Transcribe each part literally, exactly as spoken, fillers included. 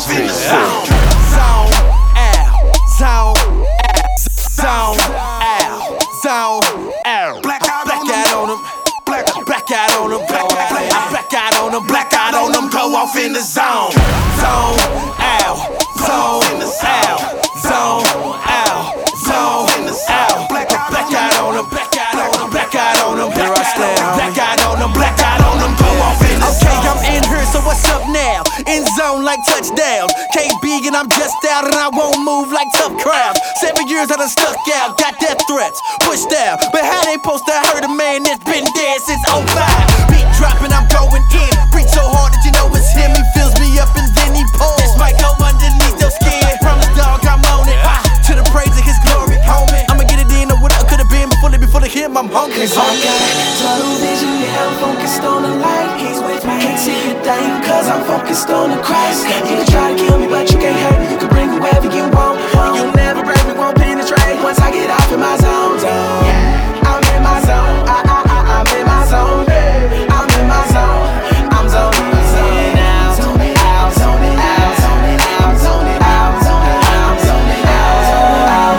off in the zone. Zone out, zone out, zone out, zone out. Black out on Black out on them. Black, black out on them. Black, black, black out on them. Black out on them. Go off in the zone. Zone out, zone out, zone out, zone out. Black, black out on them. Black out on them. Black out on them. Here I stand. Black out on them. Black out on them. Go off in the zone. Okay, I'm in here, so what's up now? In zone like touchdowns. K B and I'm just out and I won't move like tough crowds. Seven years I done stuck out, got death threats, pushed out. But how they supposed to hurt a man that's been dead since oh five? Beat dropping, I'm going in. Preach so hard that you know it's him. He fills me up and then he pulls. This might go underneath your skin. Promise dog, I'm on it. Ah, to the praise of his glory, homie. I'ma get it in or what I could've been before they before they him. I'm hungry. Cause I got tunnel vision, yeah, I'm focused on the light. He's with me, can't see a thing, cause I'm focused on the Christ. You can try to kill me, but you can't hurt me. You can bring whoever you want. You'll never break me, won't penetrate. Once I get off in my zone, zone. I'm in my zone, I, I, I, I'm in my zone. I'm in my zone, I'm zoning, zoning out, zoning out, zoning out, zoning out, zoning out, zoning out, zoning out,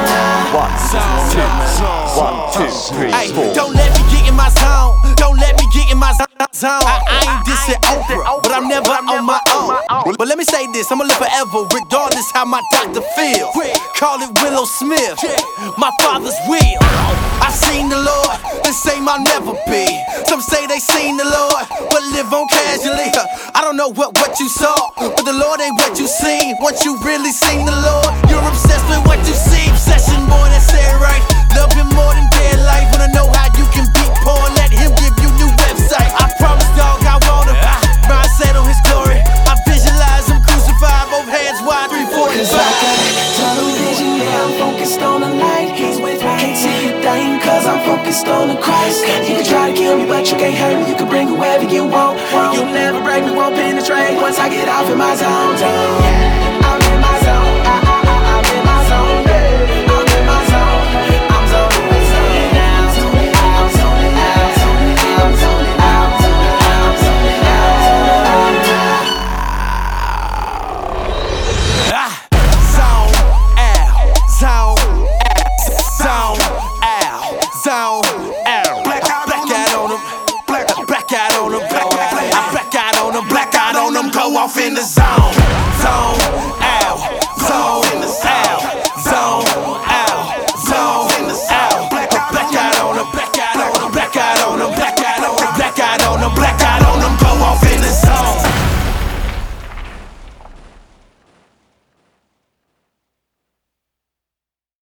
zoning out. One, two, three, Hey, four. don't let me get in my zone. Don't let me get in my zone. I, I ain't dissing Oprah, but I'm never on my own. But let me say this, I'ma live forever, regardless how my doctor feel. Call it Willow Smith, my father's will. I seen the Lord, the same I'll never be. Some say they seen the Lord, but live on casually. I don't know what, what you saw, but the Lord ain't what you seen. Once you really seen the Lord, you're obsessed with what you see. Obsession, boy, that's it right. Love him more than dead life. Wanna know how you can beat porn, let him give you new website. I promise, dog, I want him. Mindset on his glory. I visualize him crucified, both hands wide, three forties. Cause I got tunnel vision, yeah, I'm focused on the light. He's with me, can't see a thing, cause I'm focused on the Christ. You can try to kill me, but you can't hurt me. You can bring whoever you want. You'll never break me, won't penetrate. Once I get off in my zone, zone.